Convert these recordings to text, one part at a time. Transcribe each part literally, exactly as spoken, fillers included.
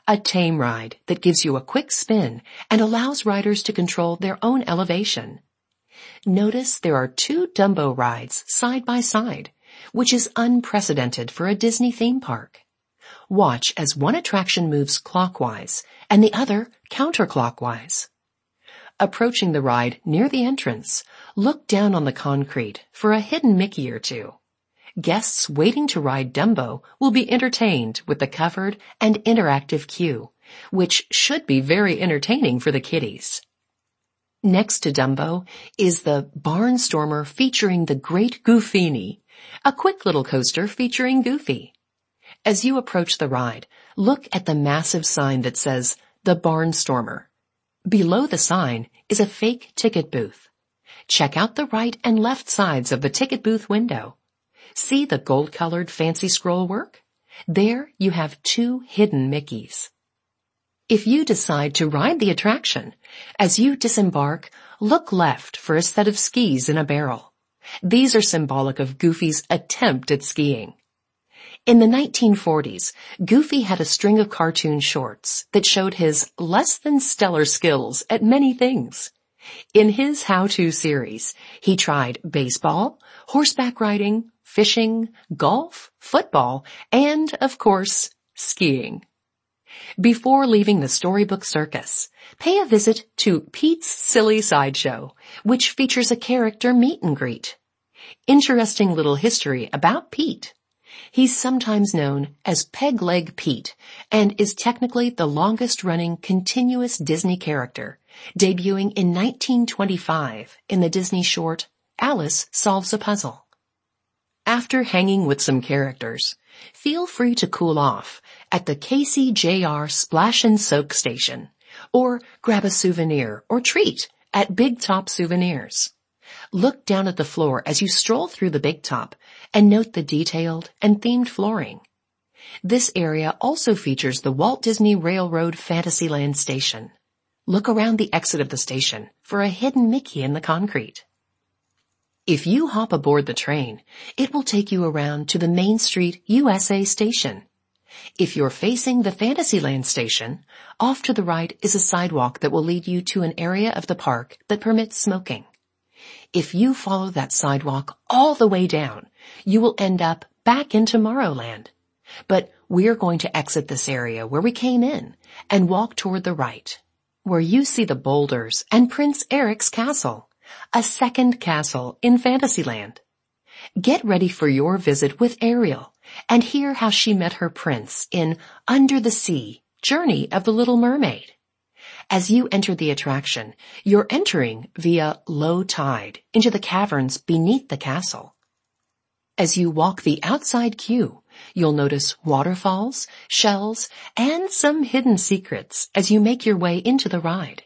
a tame ride that gives you a quick spin and allows riders to control their own elevation. Notice there are two Dumbo rides side by side, which is unprecedented for a Disney theme park. Watch as one attraction moves clockwise and the other counterclockwise. Approaching the ride near the entrance, look down on the concrete for a hidden Mickey or two. Guests waiting to ride Dumbo will be entertained with the covered and interactive queue, which should be very entertaining for the kiddies. Next to Dumbo is the Barnstormer featuring the Great Goofini, a quick little coaster featuring Goofy. As you approach the ride, look at the massive sign that says The Barnstormer. Below the sign is a fake ticket booth. Check out the right and left sides of the ticket booth window. See the gold-colored fancy scroll work? There you have two hidden Mickeys. If you decide to ride the attraction, as you disembark, look left for a set of skis in a barrel. These are symbolic of Goofy's attempt at skiing. In the nineteen forties, Goofy had a string of cartoon shorts that showed his less than stellar skills at many things. In his how-to series, he tried baseball, horseback riding, fishing, golf, football, and, of course, skiing. Before leaving the Storybook Circus, pay a visit to Pete's Silly Sideshow, which features a character meet and greet. Interesting little history about Pete. He's sometimes known as Peg Leg Pete and is technically the longest-running continuous Disney character, debuting in nineteen twenty-five in the Disney short Alice Solves a Puzzle. After hanging with some characters, feel free to cool off at the K C J R Splash and Soak station, or grab a souvenir or treat at Big Top Souvenirs. Look down at the floor as you stroll through the Big Top and note the detailed and themed flooring. This area also features the Walt Disney Railroad Fantasyland station. Look around the exit of the station for a hidden Mickey in the concrete. If you hop aboard the train, it will take you around to the Main Street U S A station. If you're facing the Fantasyland station, off to the right is a sidewalk that will lead you to an area of the park that permits smoking. If you follow that sidewalk all the way down, you will end up back in Tomorrowland. But we're going to exit this area where we came in and walk toward the right, where you see the boulders and Prince Eric's castle, a second castle in Fantasyland. Get ready for your visit with Ariel and hear how she met her prince in Under the Sea, Journey of the Little Mermaid. As you enter the attraction, you're entering via low tide into the caverns beneath the castle. As you walk the outside queue, you'll notice waterfalls, shells, and some hidden secrets as you make your way into the ride.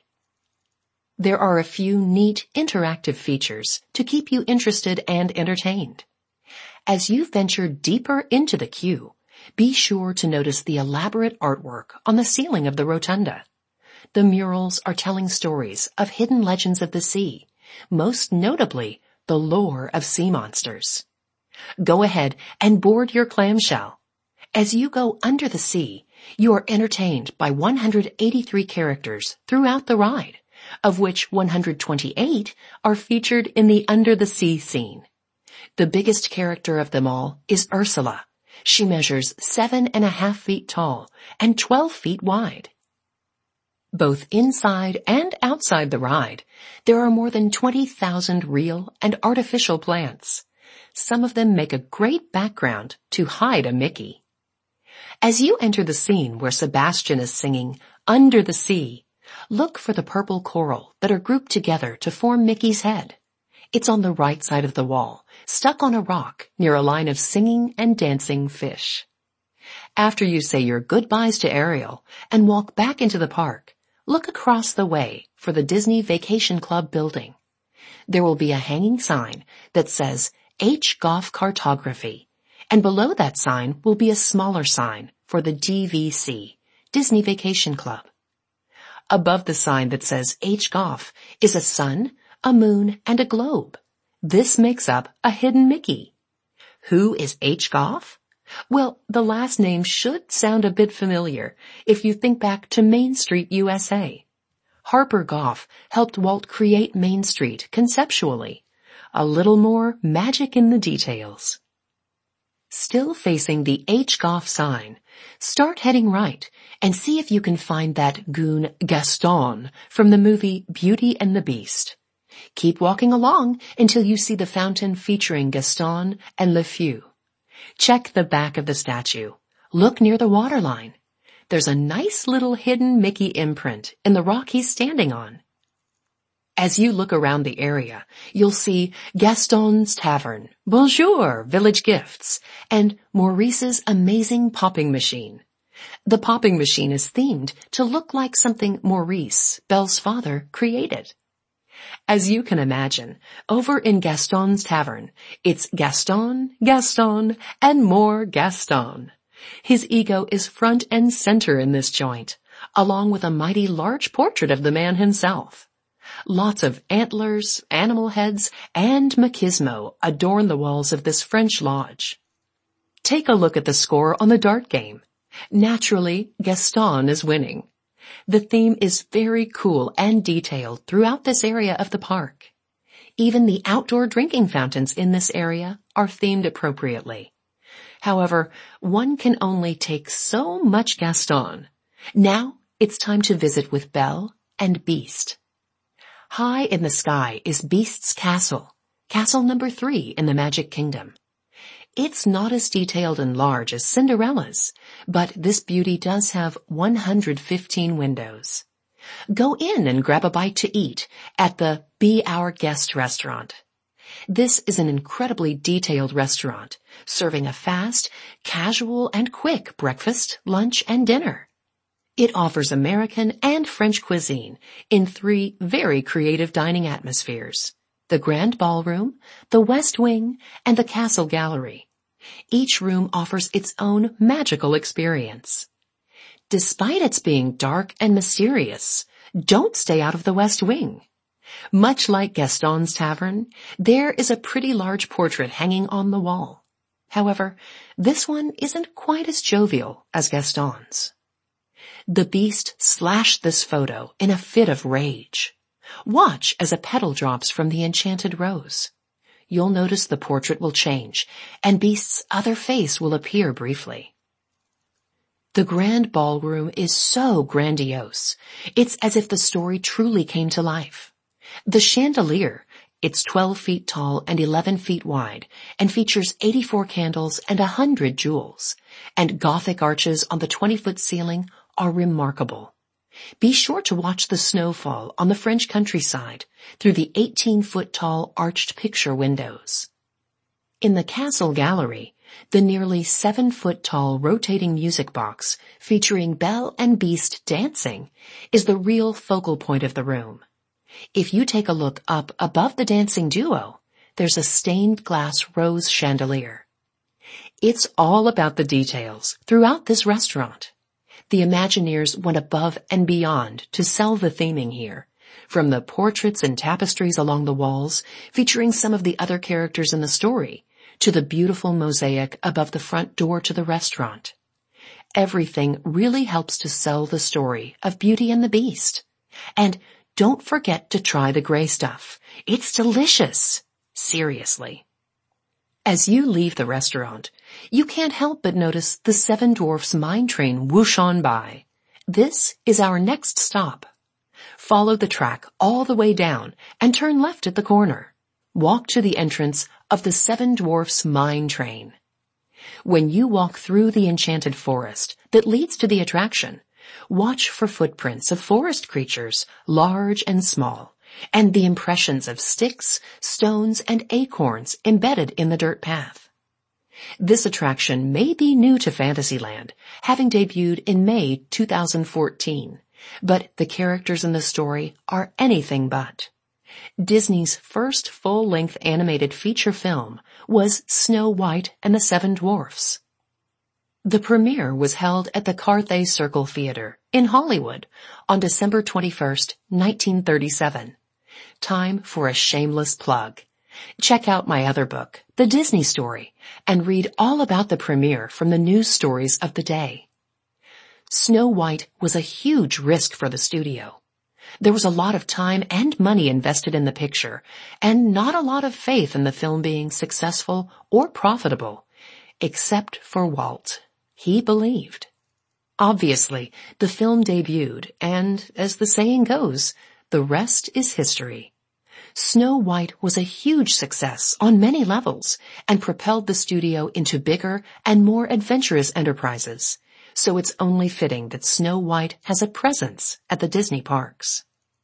There are a few neat interactive features to keep you interested and entertained. As you venture deeper into the queue, be sure to notice the elaborate artwork on the ceiling of the rotunda. The murals are telling stories of hidden legends of the sea, most notably the lore of sea monsters. Go ahead and board your clamshell. As you go under the sea, you are entertained by one hundred eighty-three characters throughout the ride, of which one hundred twenty-eight are featured in the Under the Sea scene. The biggest character of them all is Ursula. She measures seven and a half feet tall and twelve feet wide. Both inside and outside the ride, there are more than twenty thousand real and artificial plants. Some of them make a great background to hide a Mickey. As you enter the scene where Sebastian is singing Under the Sea, look for the purple coral that are grouped together to form Mickey's head. It's on the right side of the wall, stuck on a rock near a line of singing and dancing fish. After you say your goodbyes to Ariel and walk back into the park, look across the way for the Disney Vacation Club building. There will be a hanging sign that says H Goff Cartography, and below that sign will be a smaller sign for the D V C, Disney Vacation Club. Above the sign that says H Goff is a sun, a moon, and a globe. This makes up a hidden Mickey. Who is H Goff? Well, the last name should sound a bit familiar if you think back to Main Street, U S A. Harper Goff helped Walt create Main Street conceptually. A little more magic in the details. Still facing the H. Goff sign, start heading right and see if you can find that goon Gaston from the movie Beauty and the Beast. Keep walking along until you see the fountain featuring Gaston and Le Fou. Check the back of the statue. Look near the waterline. There's a nice little hidden Mickey imprint in the rock he's standing on. As you look around the area, you'll see Gaston's Tavern, Bonjour, Village Gifts, and Maurice's amazing popping machine. The popping machine is themed to look like something Maurice, Belle's father, created. As you can imagine, over in Gaston's Tavern, it's Gaston, Gaston, and more Gaston. His ego is front and center in this joint, along with a mighty large portrait of the man himself. Lots of antlers, animal heads, and machismo adorn the walls of this French lodge. Take a look at the score on the dart game. Naturally, Gaston is winning. The theme is very cool and detailed throughout this area of the park. Even the outdoor drinking fountains in this area are themed appropriately. However, one can only take so much Gaston. Now it's time to visit with Belle and Beast. High in the sky is Beast's castle, castle number three in the Magic Kingdom. It's not as detailed and large as Cinderella's, but this beauty does have one hundred fifteen windows. Go in and grab a bite to eat at the Be Our Guest restaurant. This is an incredibly detailed restaurant, serving a fast, casual, and quick breakfast, lunch, and dinner. It offers American and French cuisine in three very creative dining atmospheres: the Grand Ballroom, the West Wing, and the Castle Gallery. Each room offers its own magical experience. Despite its being dark and mysterious, don't stay out of the West Wing. Much like Gaston's Tavern, there is a pretty large portrait hanging on the wall. However, this one isn't quite as jovial as Gaston's. The Beast slashed this photo in a fit of rage. Watch as a petal drops from the enchanted rose. You'll notice the portrait will change, and Beast's other face will appear briefly. The Grand Ballroom is so grandiose, it's as if the story truly came to life. The chandelier, it's twelve feet tall and eleven feet wide, and features eighty-four candles and one hundred jewels, and Gothic arches on the twenty-foot ceiling are remarkable. Be sure to watch the snowfall on the French countryside through the eighteen-foot-tall arched picture windows. In the Castle Gallery, the nearly seven-foot-tall rotating music box featuring Belle and Beast dancing is the real focal point of the room. If you take a look up above the dancing duo, there's a stained glass rose chandelier. It's all about the details throughout this restaurant. The Imagineers went above and beyond to sell the theming here, from the portraits and tapestries along the walls featuring some of the other characters in the story, to the beautiful mosaic above the front door to the restaurant. Everything really helps to sell the story of Beauty and the Beast. And don't forget to try the gray stuff. It's delicious. Seriously. As you leave the restaurant, you can't help but notice the Seven Dwarfs mine train whoosh on by. This is our next stop. Follow the track all the way down and turn left at the corner. Walk to the entrance of the Seven Dwarfs mine train. When you walk through the enchanted forest that leads to the attraction, watch for footprints of forest creatures, large and small, and the impressions of sticks, stones, and acorns embedded in the dirt path. This attraction may be new to Fantasyland, having debuted in May two thousand fourteen, but the characters in the story are anything but. Disney's first full-length animated feature film was Snow White and the Seven Dwarfs. The premiere was held at the Carthay Circle Theater in Hollywood on December twenty-first, nineteen thirty-seven. Time for a shameless plug. Check out my other book, The Disney Story, and read all about the premiere from the news stories of the day. Snow White was a huge risk for the studio. There was a lot of time and money invested in the picture, and not a lot of faith in the film being successful or profitable, except for Walt. He believed. Obviously, the film debuted, and, as the saying goes, the rest is history. Snow White was a huge success on many levels and propelled the studio into bigger and more adventurous enterprises, so it's only fitting that Snow White has a presence at the Disney parks.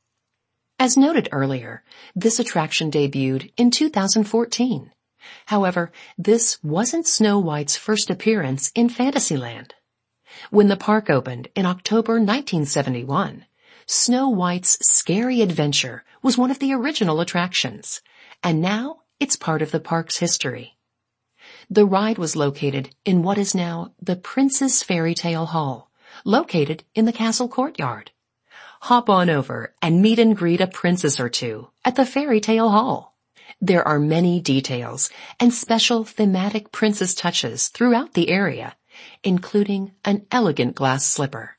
As noted earlier, this attraction debuted in two thousand fourteen. However, this wasn't Snow White's first appearance in Fantasyland. When the park opened in October nineteen seventy-one, Snow White's Scary Adventure was one of the original attractions, and now it's part of the park's history. The ride was located in what is now the Prince's Fairy Tale Hall, located in the castle courtyard. Hop on over and meet and greet a princess or two at the Fairy Tale Hall. There are many details and special thematic princess touches throughout the area, including an elegant glass slipper.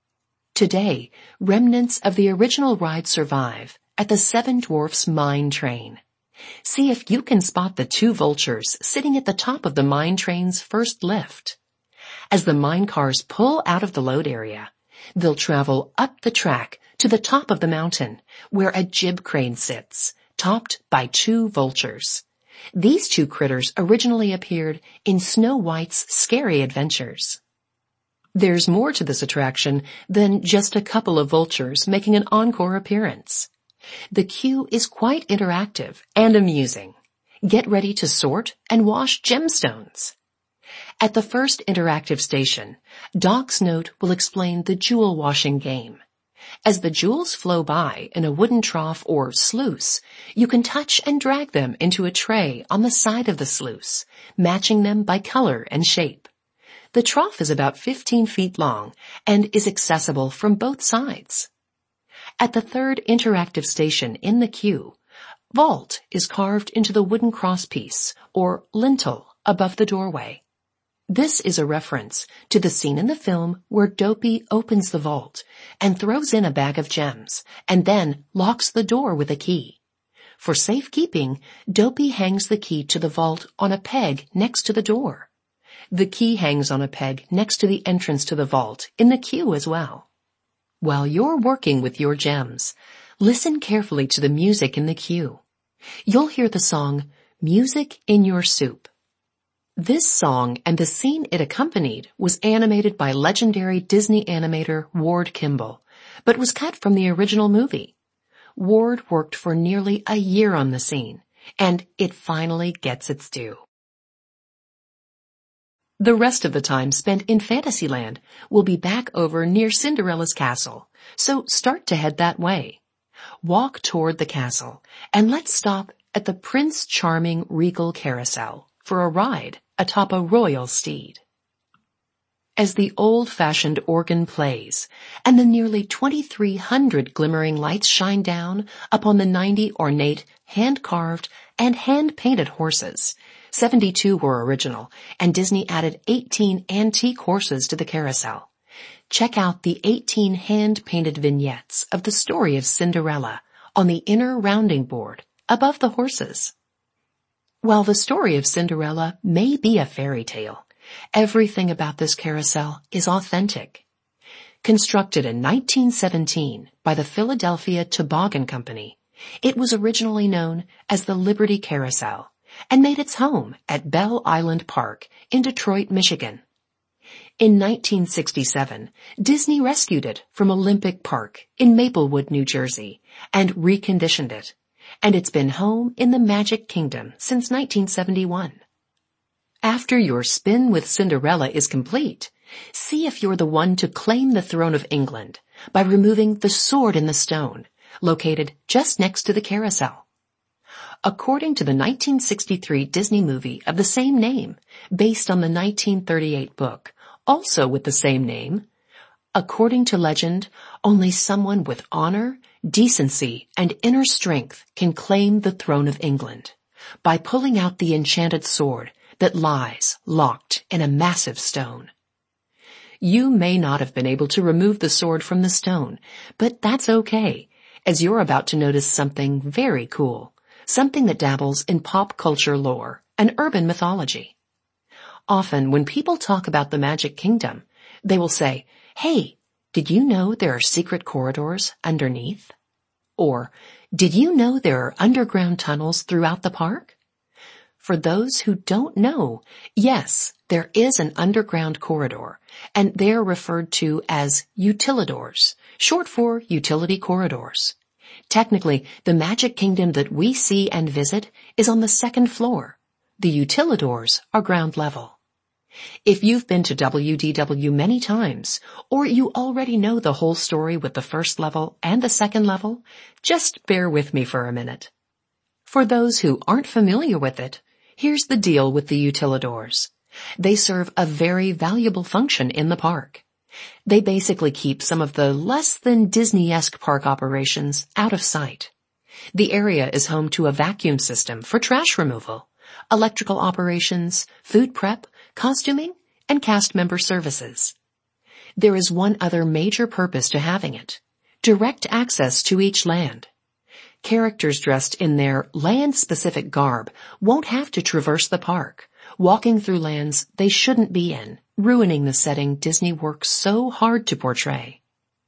Today, remnants of the original ride survive at the Seven Dwarfs Mine Train. See if you can spot the two vultures sitting at the top of the mine train's first lift. As the mine cars pull out of the load area, they'll travel up the track to the top of the mountain, where a jib crane sits, topped by two vultures. These two critters originally appeared in Snow White's Scary Adventures. There's more to this attraction than just a couple of vultures making an encore appearance. The queue is quite interactive and amusing. Get ready to sort and wash gemstones. At the first interactive station, Doc's note will explain the jewel washing game. As the jewels flow by in a wooden trough or sluice, you can touch and drag them into a tray on the side of the sluice, matching them by color and shape. The trough is about fifteen feet long and is accessible from both sides. At the third interactive station in the queue, Vault is carved into the wooden crosspiece or lintel above the doorway. This is a reference to the scene in the film where Dopey opens the vault and throws in a bag of gems and then locks the door with a key. For safekeeping, Dopey hangs the key to the vault on a peg next to the door. The key hangs on a peg next to the entrance to the vault in the queue as well. While you're working with your gems, listen carefully to the music in the queue. You'll hear the song, Music in Your Soup. This song and the scene it accompanied was animated by legendary Disney animator Ward Kimball, but was cut from the original movie. Ward worked for nearly a year on the scene, and it finally gets its due. The rest of the time spent in Fantasyland will be back over near Cinderella's castle, so start to head that way. Walk toward the castle, and let's stop at the Prince Charming Regal Carousel for a ride atop a royal steed. As the old-fashioned organ plays and the nearly twenty-three hundred glimmering lights shine down upon the ninety ornate, hand-carved, and hand-painted horses, seventy-two were original, and Disney added eighteen antique horses to the carousel. Check out the eighteen hand-painted vignettes of the story of Cinderella on the inner rounding board above the horses. While the story of Cinderella may be a fairy tale, everything about this carousel is authentic. Constructed in nineteen seventeen by the Philadelphia Toboggan Company, it was originally known as the Liberty Carousel and made its home at Belle Island Park in Detroit, Michigan. In nineteen sixty-seven, Disney rescued it from Olympic Park in Maplewood, New Jersey, and reconditioned it, and it's been home in the Magic Kingdom since nineteen seventy-one. After your spin with Cinderella is complete, see if you're the one to claim the throne of England by removing the sword in the stone, located just next to the carousel. According to the nineteen sixty-three Disney movie of the same name, based on the nineteen thirty-eight book, also with the same name, according to legend, only someone with honor, decency, and inner strength can claim the throne of England. by pulling out the enchanted sword that lies locked in a massive stone. You may not have been able to remove the sword from the stone, but that's okay, as you're about to notice something very cool, something that dabbles in pop culture lore and urban mythology. Often when people talk about the Magic Kingdom, they will say, "Hey, did you know there are secret corridors underneath?" Or, "Did you know there are underground tunnels throughout the park?" For those who don't know, yes, there is an underground corridor, and they're referred to as utilidors, short for utility corridors. Technically, the Magic Kingdom that we see and visit is on the second floor. The utilidors are ground level. If you've been to W D W many times, or you already know the whole story with the first level and the second level, just bear with me for a minute. For those who aren't familiar with it, here's the deal with the utilidors. They serve a very valuable function in the park. They basically keep some of the less than Disney-esque park operations out of sight. The area is home to a vacuum system for trash removal, electrical operations, food prep, costuming, and cast member services. There is one other major purpose to having it: direct access to each land. Characters dressed in their land-specific garb won't have to traverse the park, walking through lands they shouldn't be in, ruining the setting Disney works so hard to portray.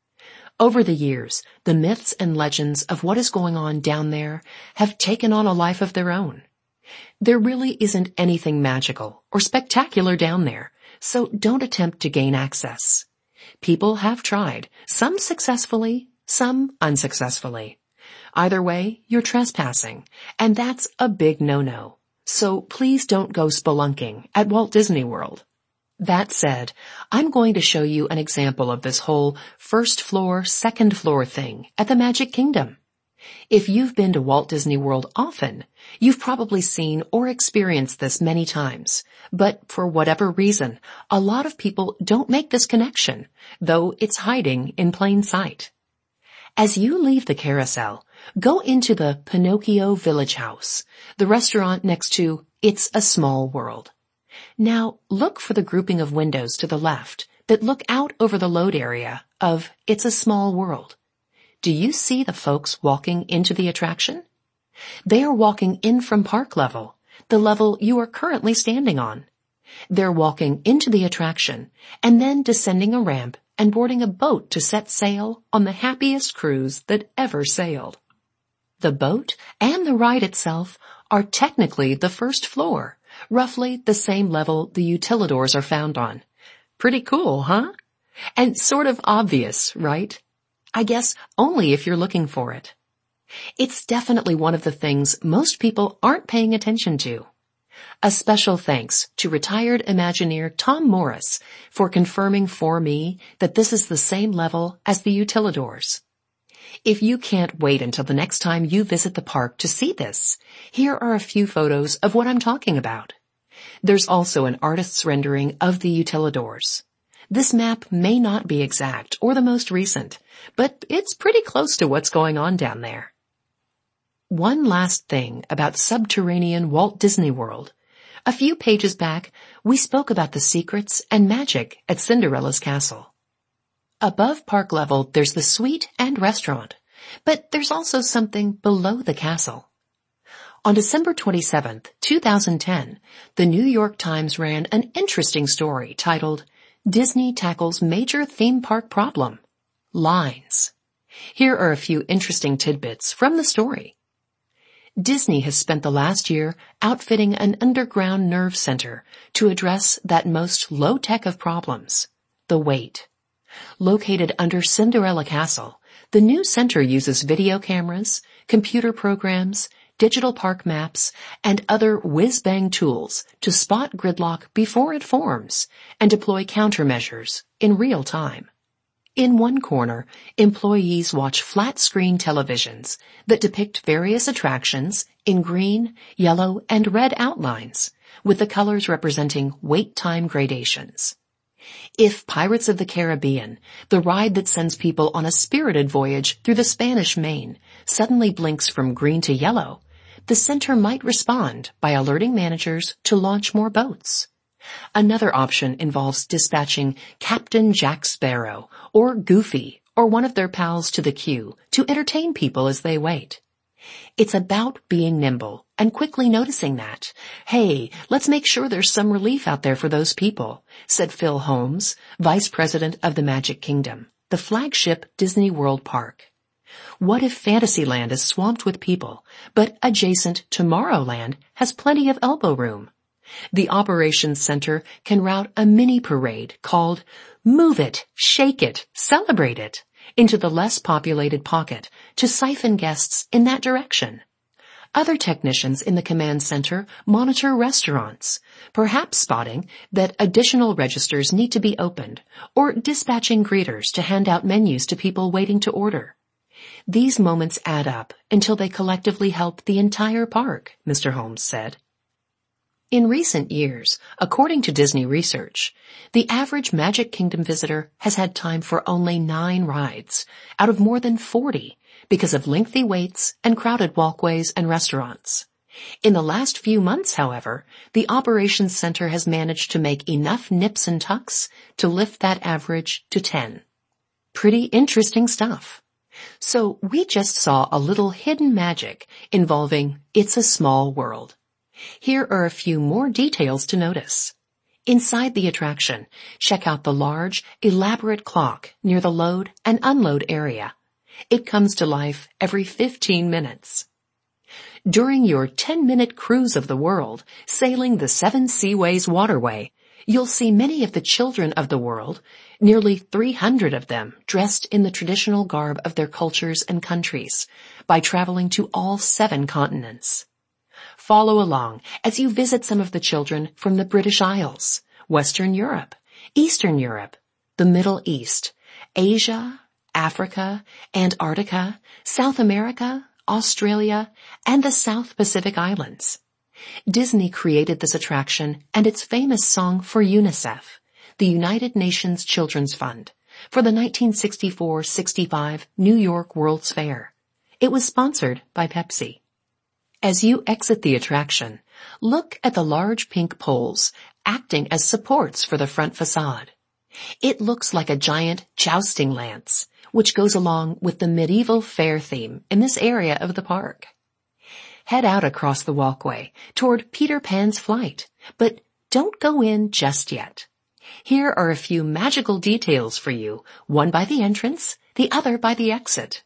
Over the years, the myths and legends of what is going on down there have taken on a life of their own. There really isn't anything magical or spectacular down there, so don't attempt to gain access. People have tried, some successfully, some unsuccessfully. Either way, you're trespassing, and that's a big no-no. So please don't go spelunking at Walt Disney World. That said, I'm going to show you an example of this whole first floor, second floor thing at the Magic Kingdom. If you've been to Walt Disney World often, you've probably seen or experienced this many times, but for whatever reason, a lot of people don't make this connection, though it's hiding in plain sight. As you leave the carousel, go into the Pinocchio Village House, the restaurant next to It's a Small World. Now, look for the grouping of windows to the left that look out over the load area of It's a Small World. Do you see the folks walking into the attraction? They are walking in from park level, the level you are currently standing on. They're walking into the attraction and then descending a ramp and boarding a boat to set sail on the happiest cruise that ever sailed. The boat and the ride itself are technically the first floor, roughly the same level the utilidors are found on. Pretty cool, huh? And sort of obvious, right? I guess only if you're looking for it. It's definitely one of the things most people aren't paying attention to. A special thanks to retired Imagineer Tom Morris for confirming for me that this is the same level as the utilidors. If you can't wait until the next time you visit the park to see this, here are a few photos of what I'm talking about. There's also an artist's rendering of the utilidors. This map may not be exact or the most recent, but it's pretty close to what's going on down there. One last thing about subterranean Walt Disney World. A few pages back, we spoke about the secrets and magic at Cinderella's castle. Above park level, there's the suite and restaurant, but there's also something below the castle. On December twenty-seventh, two thousand ten, the New York Times ran an interesting story titled, "Disney Tackles Major Theme Park Problem: Lines." Here are a few interesting tidbits from the story. Disney has spent the last year outfitting an underground nerve center to address that most low-tech of problems, the wait. Located under Cinderella Castle, the new center uses video cameras, computer programs, digital park maps, and other whiz-bang tools to spot gridlock before it forms and deploy countermeasures in real time. In one corner, employees watch flat-screen televisions that depict various attractions in green, yellow, and red outlines, with the colors representing wait time gradations. If Pirates of the Caribbean, the ride that sends people on a spirited voyage through the Spanish Main, suddenly blinks from green to yellow, the center might respond by alerting managers to launch more boats. Another option involves dispatching Captain Jack Sparrow or Goofy or one of their pals to the queue to entertain people as they wait. It's about being nimble and quickly noticing that, hey, let's make sure there's some relief out there for those people, said Phil Holmes, Vice President of the Magic Kingdom, the flagship Disney World park. What if Fantasyland is swamped with people, but adjacent Tomorrowland has plenty of elbow room? The Operations Center can route a mini parade called Move It, Shake It, Celebrate It into the less populated pocket to siphon guests in that direction. Other technicians in the command center monitor restaurants, perhaps spotting that additional registers need to be opened or dispatching greeters to hand out menus to people waiting to order. These moments add up until they collectively help the entire park, Mister Holmes said. In recent years, according to Disney research, the average Magic Kingdom visitor has had time for only nine rides out of more than forty because of lengthy waits and crowded walkways and restaurants. In the last few months, however, the Operations Center has managed to make enough nips and tucks to lift that average to ten. Pretty interesting stuff. So we just saw a little hidden magic involving It's a Small World. Here are a few more details to notice. Inside the attraction, check out the large, elaborate clock near the load and unload area. It comes to life every fifteen minutes. During your ten-minute cruise of the world, sailing the Seven Seaways waterway, you'll see many of the children of the world, nearly three hundred of them dressed in the traditional garb of their cultures and countries, by traveling to all seven continents. Follow along as you visit some of the children from the British Isles, Western Europe, Eastern Europe, the Middle East, Asia, Africa, Antarctica, South America, Australia, and the South Pacific Islands. Disney created this attraction and its famous song for UNICEF, the United Nations Children's Fund, for the nineteen sixty-four sixty-five New York World's Fair. It was sponsored by Pepsi. As you exit the attraction, look at the large pink poles acting as supports for the front facade. It looks like a giant jousting lance, which goes along with the medieval fair theme in this area of the park. Head out across the walkway toward Peter Pan's flight, but don't go in just yet. Here are a few magical details for you, one by the entrance, the other by the exit.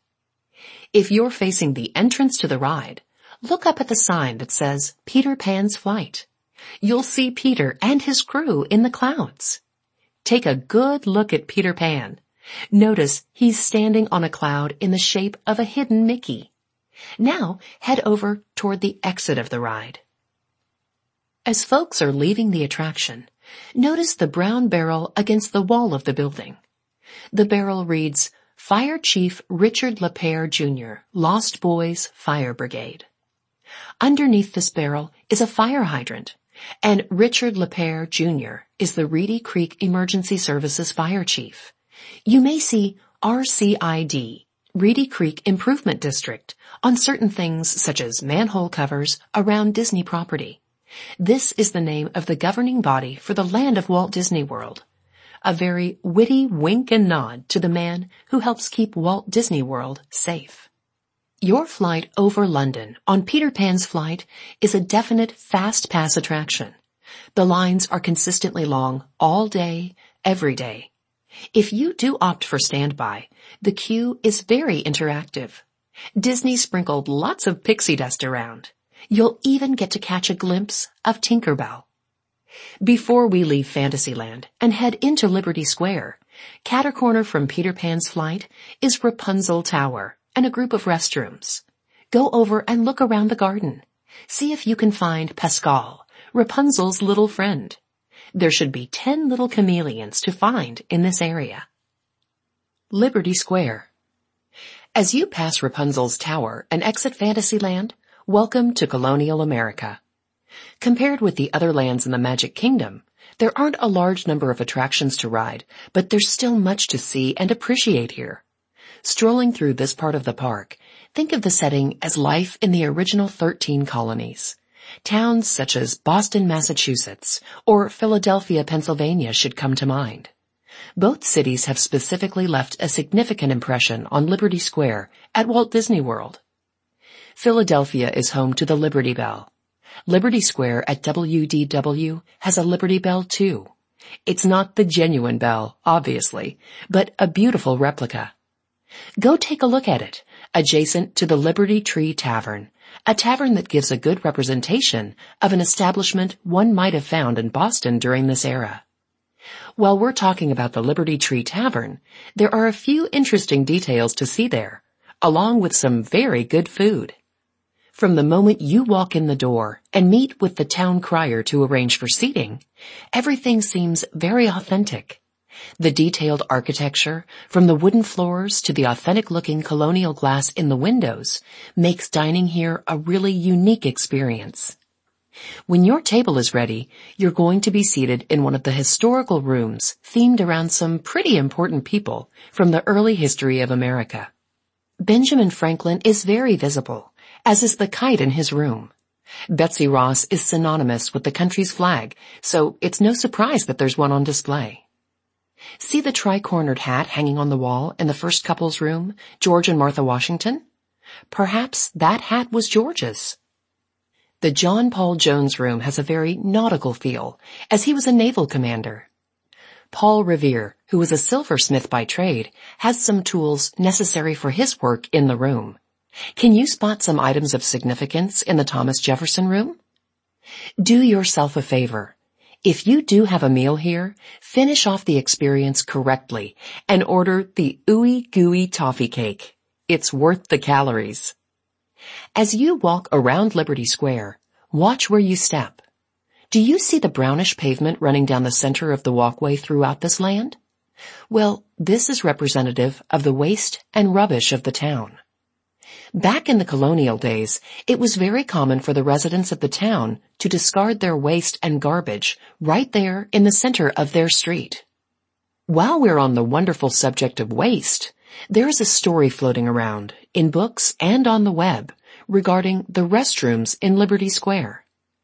If you're facing the entrance to the ride, look up at the sign that says Peter Pan's Flight. You'll see Peter and his crew in the clouds. Take a good look at Peter Pan. Notice he's standing on a cloud in the shape of a hidden Mickey. Now head over toward the exit of the ride. As folks are leaving the attraction, notice the brown barrel against the wall of the building. The barrel reads, Fire Chief Richard LePere Junior, Lost Boys Fire Brigade. Underneath this barrel is a fire hydrant, and Richard LePere Junior is the Reedy Creek Emergency Services Fire Chief. You may see R C I D, Reedy Creek Improvement District, on certain things such as manhole covers around Disney property. This is the name of the governing body for the land of Walt Disney World. A very witty wink and nod to the man who helps keep Walt Disney World safe. Your flight over London on Peter Pan's Flight is a definite fast pass attraction. The lines are consistently long all day, every day. If you do opt for standby, the queue is very interactive. Disney sprinkled lots of pixie dust around. You'll even get to catch a glimpse of Tinkerbell. Before we leave Fantasyland and head into Liberty Square, cat-a-corner from Peter Pan's Flight is Rapunzel Tower and a group of restrooms. Go over and look around the garden. See if you can find Pascal, Rapunzel's little friend. There should be ten little chameleons to find in this area. Liberty Square. As you pass Rapunzel's Tower and exit Fantasyland, welcome to colonial America. Compared with the other lands in the Magic Kingdom, there aren't a large number of attractions to ride, but there's still much to see and appreciate here. Strolling through this part of the park, think of the setting as life in the original thirteen colonies. Towns such as Boston, Massachusetts, or Philadelphia, Pennsylvania should come to mind. Both cities have specifically left a significant impression on Liberty Square at Walt Disney World. Philadelphia is home to the Liberty Bell. Liberty Square at W D W has a Liberty Bell too. It's not the genuine bell, obviously, but a beautiful replica. Go take a look at it, adjacent to the Liberty Tree Tavern, a tavern that gives a good representation of an establishment one might have found in Boston during this era. While we're talking about the Liberty Tree Tavern, there are a few interesting details to see there, along with some very good food. From the moment you walk in the door and meet with the town crier to arrange for seating, everything seems very authentic. The detailed architecture, from the wooden floors to the authentic-looking colonial glass in the windows, makes dining here a really unique experience. When your table is ready, you're going to be seated in one of the historical rooms themed around some pretty important people from the early history of America. Benjamin Franklin is very visible, as is the kite in his room. Betsy Ross is synonymous with the country's flag, so it's no surprise that there's one on display. See the tri-cornered hat hanging on the wall in the first couple's room, George and Martha Washington? Perhaps that hat was George's. The John Paul Jones room has a very nautical feel, as he was a naval commander. Paul Revere, who was a silversmith by trade, has some tools necessary for his work in the room. Can you spot some items of significance in the Thomas Jefferson room? Do yourself a favor. If you do have a meal here, finish off the experience correctly and order the Ooey Gooey Toffee Cake. It's worth the calories. As you walk around Liberty Square, watch where you step. Do you see the brownish pavement running down the center of the walkway throughout this land? Well, this is representative of the waste and rubbish of the town. Back in the colonial days, it was very common for the residents of the town to discard their waste and garbage right there in the center of their street. While we're on the wonderful subject of waste, there is a story floating around, in books and on the web, regarding the restrooms in Liberty Square.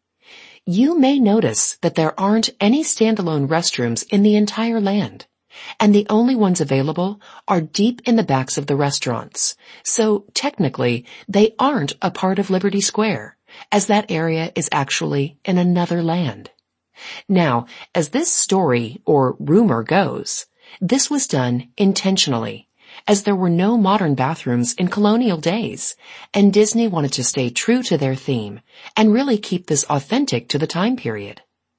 You may notice that there aren't any standalone restrooms in the entire land, and the only ones available are deep in the backs of the restaurants. So technically, they aren't a part of Liberty Square, as that area is actually in another land. Now, as this story or rumor goes, this was done intentionally, as there were no modern bathrooms in colonial days, and Disney wanted to stay true to their theme and really keep this authentic to the time period.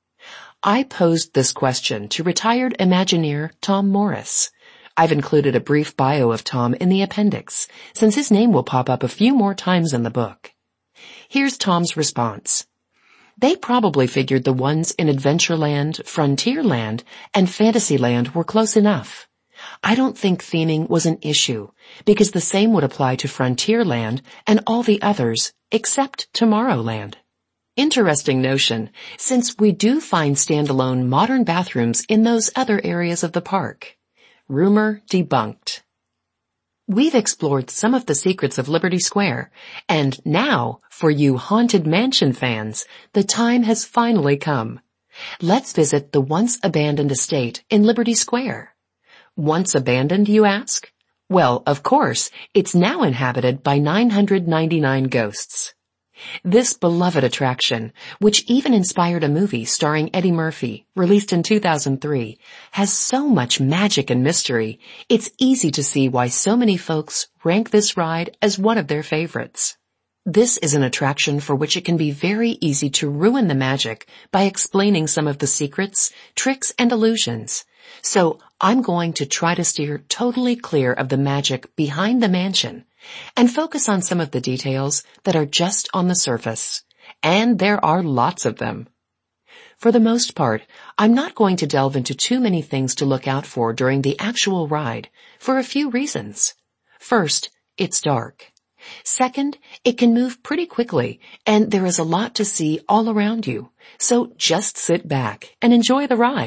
I posed this question to retired Imagineer Tom Morris. I've included a brief bio of Tom in the appendix, since his name will pop up a few more times in the book. Here's Tom's response. They probably figured the ones in Adventureland, Frontierland, and Fantasyland were close enough. I don't think theming was an issue, because the same would apply to Frontierland and all the others, except Tomorrowland. Interesting notion, since we do find standalone modern bathrooms in those other areas of the park. Rumor debunked. We've explored some of the secrets of Liberty Square, and now, for you Haunted Mansion fans, the time has finally come. Let's visit the once abandoned estate in Liberty Square. Once abandoned, you ask? Well, of course, it's now inhabited by nine hundred ninety-nine ghosts. This beloved attraction, which even inspired a movie starring Eddie Murphy, released in two thousand three, has so much magic and mystery, it's easy to see why so many folks rank this ride as one of their favorites. This is an attraction for which it can be very easy to ruin the magic by explaining some of the secrets, tricks, and illusions. So I'm going to try to steer totally clear of the magic behind the mansion and focus on some of the details that are just on the surface. And there are lots of them. For the most part, I'm not going to delve into too many things to look out for during the actual ride for a few reasons. First, it's dark. Second, it can move pretty quickly, and there is a lot to see all around you. So just sit back and enjoy the ride.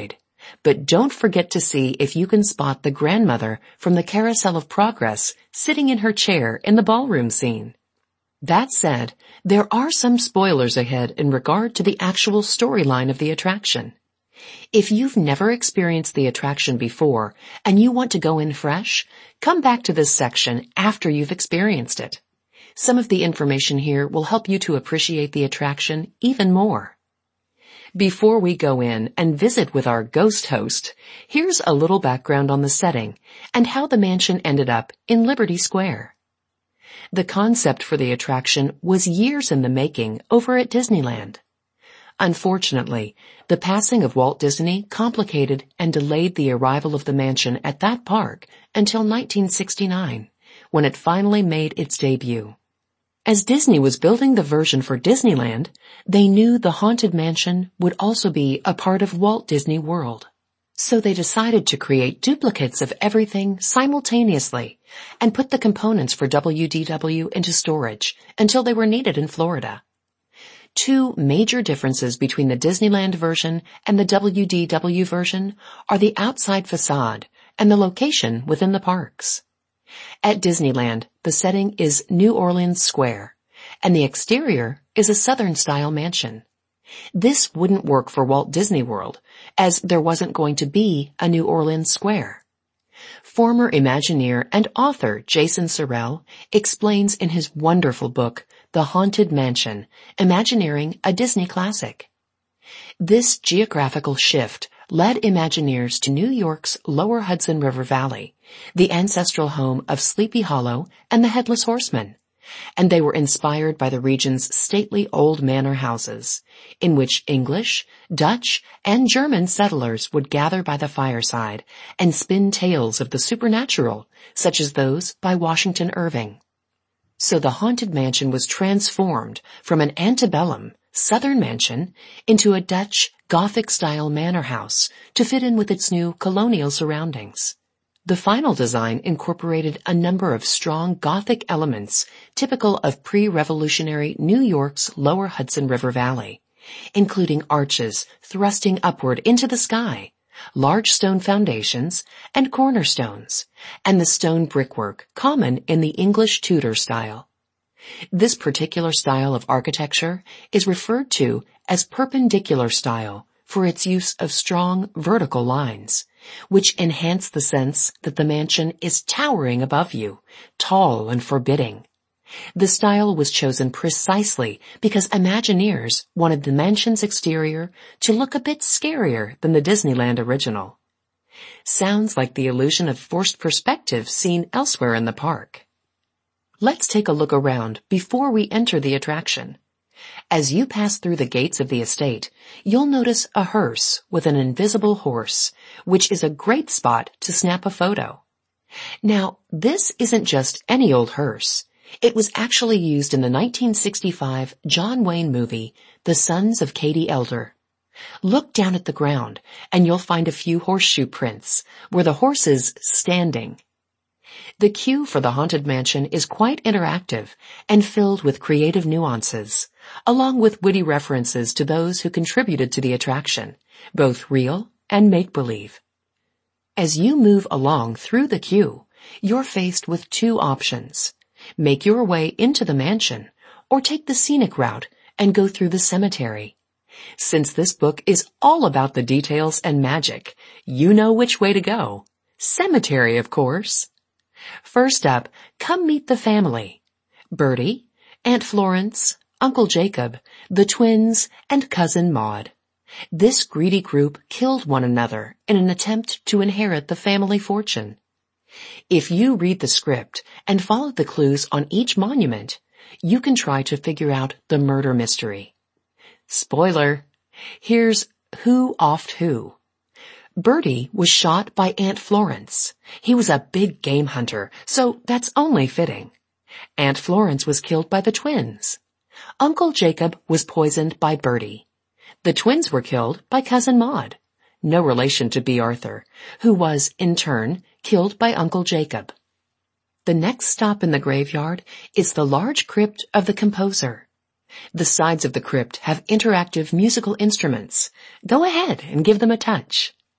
But don't forget to see if you can spot the grandmother from the Carousel of Progress sitting in her chair in the ballroom scene. That said, there are some spoilers ahead in regard to the actual storyline of the attraction. If you've never experienced the attraction before and you want to go in fresh, come back to this section after you've experienced it. Some of the information here will help you to appreciate the attraction even more. Before we go in and visit with our ghost host, here's a little background on the setting and how the mansion ended up in Liberty Square. The concept for the attraction was years in the making over at Disneyland. Unfortunately, the passing of Walt Disney complicated and delayed the arrival of the mansion at that park until nineteen sixty-nine, when it finally made its debut. As Disney was building the version for Disneyland, they knew the Haunted Mansion would also be a part of Walt Disney World. So they decided to create duplicates of everything simultaneously and put the components for W D W into storage until they were needed in Florida. Two major differences between the Disneyland version and the W D W version are the outside facade and the location within the parks. At Disneyland, the setting is New Orleans Square, and the exterior is a Southern-style mansion. This wouldn't work for Walt Disney World, as there wasn't going to be a New Orleans Square. Former Imagineer and author Jason Sorrell explains in his wonderful book, The Haunted Mansion, Imagineering a Disney Classic. This geographical shift led Imagineers to New York's lower Hudson River Valley, the ancestral home of Sleepy Hollow and the Headless Horseman, and they were inspired by the region's stately old manor houses, in which English, Dutch, and German settlers would gather by the fireside and spin tales of the supernatural, such as those by Washington Irving. So the Haunted Mansion was transformed from an antebellum Southern mansion into a Dutch Gothic-style manor house to fit in with its new colonial surroundings. The final design incorporated a number of strong Gothic elements typical of pre-revolutionary New York's lower Hudson River Valley, including arches thrusting upward into the sky, large stone foundations, and cornerstones, and the stone brickwork common in the English Tudor style. This particular style of architecture is referred to as perpendicular style for its use of strong vertical lines, which enhance the sense that the mansion is towering above you, tall and forbidding. The style was chosen precisely because Imagineers wanted the mansion's exterior to look a bit scarier than the Disneyland original. Sounds like the illusion of forced perspective seen elsewhere in the park. Let's take a look around before we enter the attraction. As you pass through the gates of the estate, you'll notice a hearse with an invisible horse, which is a great spot to snap a photo. Now, this isn't just any old hearse. It was actually used in the nineteen sixty-five John Wayne movie, The Sons of Katie Elder. Look down at the ground, and you'll find a few horseshoe prints, where the horse is standing. The queue for the Haunted Mansion is quite interactive and filled with creative nuances, along with witty references to those who contributed to the attraction, both real and make-believe. As you move along through the queue, you're faced with two options. Make your way into the mansion, or take the scenic route and go through the cemetery. Since this book is all about the details and magic, you know which way to go. Cemetery, of course. First up, come meet the family. Bertie, Aunt Florence, Uncle Jacob, the twins, and Cousin Maud. This greedy group killed one another in an attempt to inherit the family fortune. If you read the script and follow the clues on each monument, you can try to figure out the murder mystery. Spoiler, here's who offed who. Bertie was shot by Aunt Florence. He was a big game hunter, so that's only fitting. Aunt Florence was killed by the twins. Uncle Jacob was poisoned by Bertie. The twins were killed by Cousin Maud, no relation to B. Arthur, who was, in turn, killed by Uncle Jacob. The next stop in the graveyard is the large crypt of the composer. The sides of the crypt have interactive musical instruments. Go ahead and give them a touch.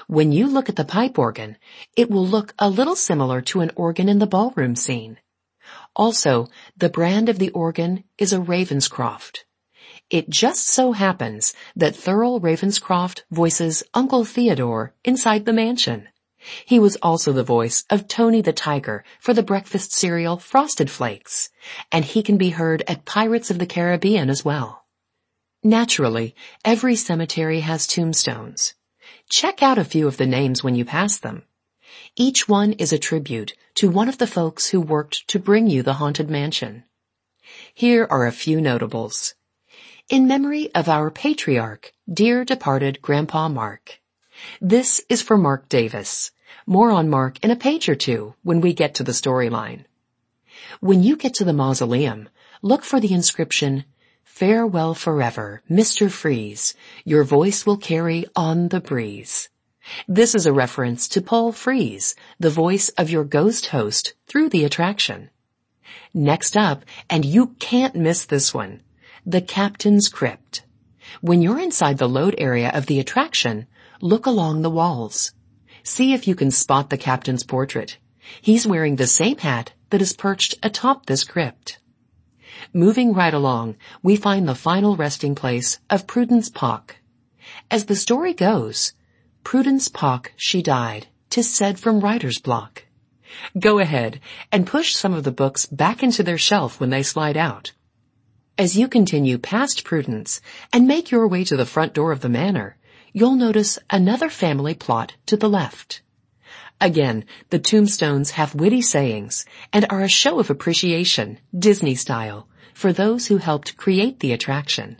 When you look at the pipe organ, it will look a little similar to an organ in the ballroom scene. Also, the brand of the organ is a Ravenscroft. It just so happens that Thurl Ravenscroft voices Uncle Theodore inside the mansion. He was also the voice of Tony the Tiger for the breakfast cereal Frosted Flakes, and he can be heard at Pirates of the Caribbean as well. Naturally, every cemetery has tombstones. Check out a few of the names when you pass them. Each one is a tribute to one of the folks who worked to bring you the Haunted Mansion. Here are a few notables. In memory of our patriarch, dear departed Grandpa Mark. This is for Mark Davis. More on Mark in a page or two when we get to the storyline. When you get to the mausoleum, look for the inscription, "Farewell forever, Mister Freeze. Your voice will carry on the breeze." This is a reference to Paul Frees, the voice of your ghost host through the attraction. Next up, and you can't miss this one, the Captain's Crypt. When you're inside the load area of the attraction, look along the walls. See if you can spot the captain's portrait. He's wearing the same hat that is perched atop this crypt. Moving right along, we find the final resting place of Prudence Pock. As the story goes, Prudence Pock, she died, 'tis said from writer's block. Go ahead and push some of the books back into their shelf when they slide out. As you continue past Prudence and make your way to the front door of the manor, you'll notice another family plot to the left. Again, the tombstones have witty sayings and are a show of appreciation, Disney style, for those who helped create the attraction.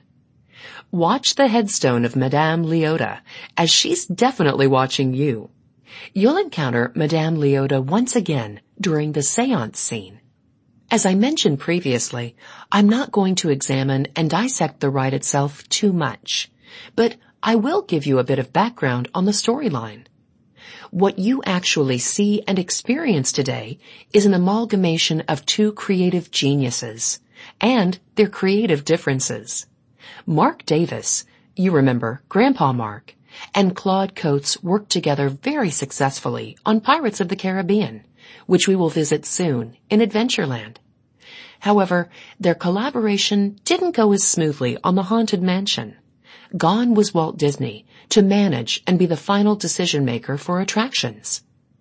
Watch the headstone of Madame Leota, as she's definitely watching you. You'll encounter Madame Leota once again during the seance scene. As I mentioned previously, I'm not going to examine and dissect the ride itself too much, but I will give you a bit of background on the storyline. What you actually see and experience today is an amalgamation of two creative geniuses and their creative differences. Mark Davis, you remember Grandpa Mark, and Claude Coates worked together very successfully on Pirates of the Caribbean, which we will visit soon in Adventureland. However, their collaboration didn't go as smoothly on the Haunted Mansion. Gone was Walt Disney to manage and be the final decision-maker for attractions.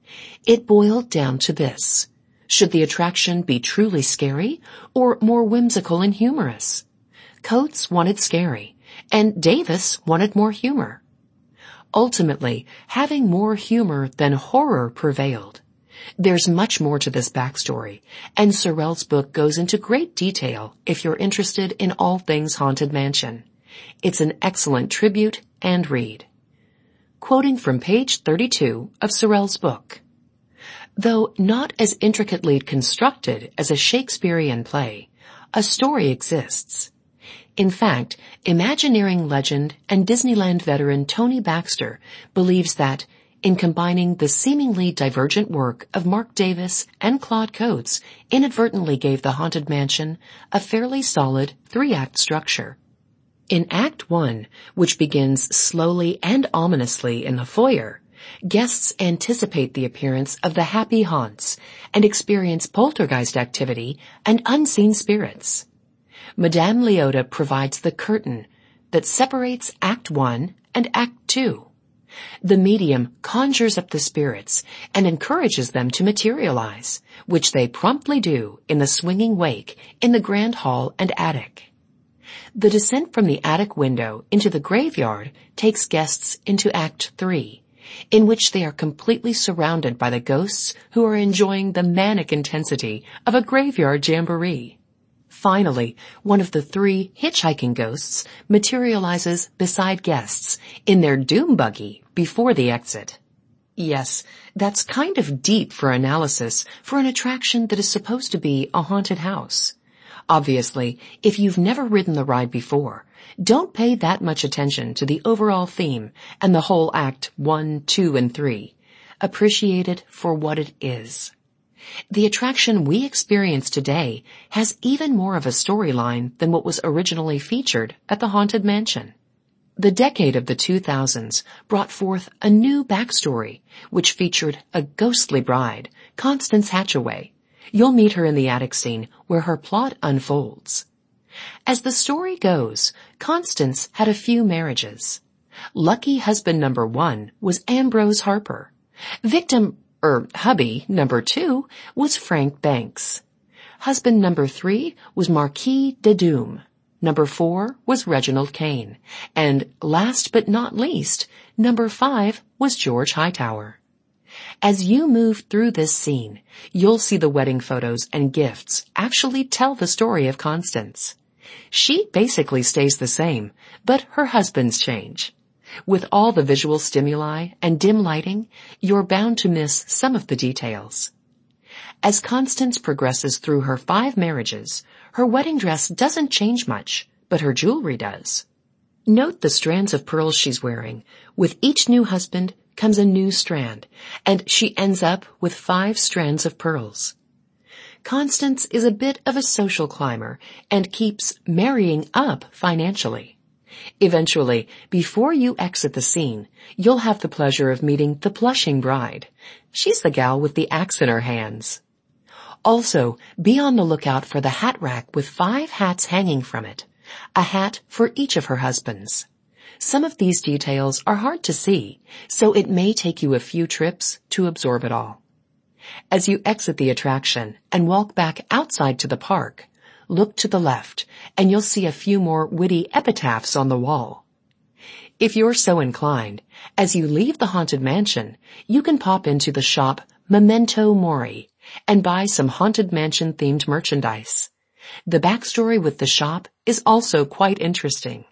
It boiled down to this. Should the attraction be truly scary or more whimsical and humorous? Coates wanted scary, and Davis wanted more humor. Ultimately, having more humor than horror prevailed. There's much more to this backstory, and Sorrell's book goes into great detail if you're interested in all things Haunted Mansion. It's an excellent tribute and read. Quoting from page thirty-two of Sorrell's book. Though not as intricately constructed as a Shakespearean play, a story exists. In fact, Imagineering legend and Disneyland veteran Tony Baxter believes that, in combining the seemingly divergent work of Mark Davis and Claude Coates, inadvertently gave the Haunted Mansion a fairly solid three-act structure. In Act One, which begins slowly and ominously in the foyer, guests anticipate the appearance of the happy haunts and experience poltergeist activity and unseen spirits. Madame Leota provides the curtain that separates Act One and Act Two. The medium conjures up the spirits and encourages them to materialize, which they promptly do in the swinging wake in the grand hall and attic. The descent from the attic window into the graveyard takes guests into Act Three, in which they are completely surrounded by the ghosts who are enjoying the manic intensity of a graveyard jamboree. Finally, one of the three hitchhiking ghosts materializes beside guests in their doom buggy before the exit. Yes, that's kind of deep for analysis for an attraction that is supposed to be a haunted house. Obviously, if you've never ridden the ride before, don't pay that much attention to the overall theme and the whole Act One, Two, and Three. Appreciate it for what it is. The attraction we experience today has even more of a storyline than what was originally featured at the Haunted Mansion. The decade of the two thousands brought forth a new backstory, which featured a ghostly bride, Constance Hatchaway. You'll meet her in the attic scene where her plot unfolds. As the story goes, Constance had a few marriages. Lucky husband number one was Ambrose Harper. Victim, er, hubby number two was Frank Banks. Husband number three was Marquis de Doom. Number four was Reginald Kane. And last but not least, number five was George Hightower. As you move through this scene, you'll see the wedding photos and gifts actually tell the story of Constance. She basically stays the same, but her husbands change. With all the visual stimuli and dim lighting, you're bound to miss some of the details. As Constance progresses through her five marriages, her wedding dress doesn't change much, but her jewelry does. Note the strands of pearls she's wearing. With each new husband comes a new strand, and she ends up with five strands of pearls. Constance is a bit of a social climber and keeps marrying up financially. Eventually, before you exit the scene, you'll have the pleasure of meeting the blushing bride. She's the gal with the axe in her hands. Also, be on the lookout for the hat rack with five hats hanging from it, a hat for each of her husbands. Some of these details are hard to see, so it may take you a few trips to absorb it all. As you exit the attraction and walk back outside to the park, look to the left and you'll see a few more witty epitaphs on the wall. If you're so inclined, as you leave the Haunted Mansion, you can pop into the shop Memento Mori and buy some Haunted Mansion-themed merchandise. The backstory with the shop is also quite interesting.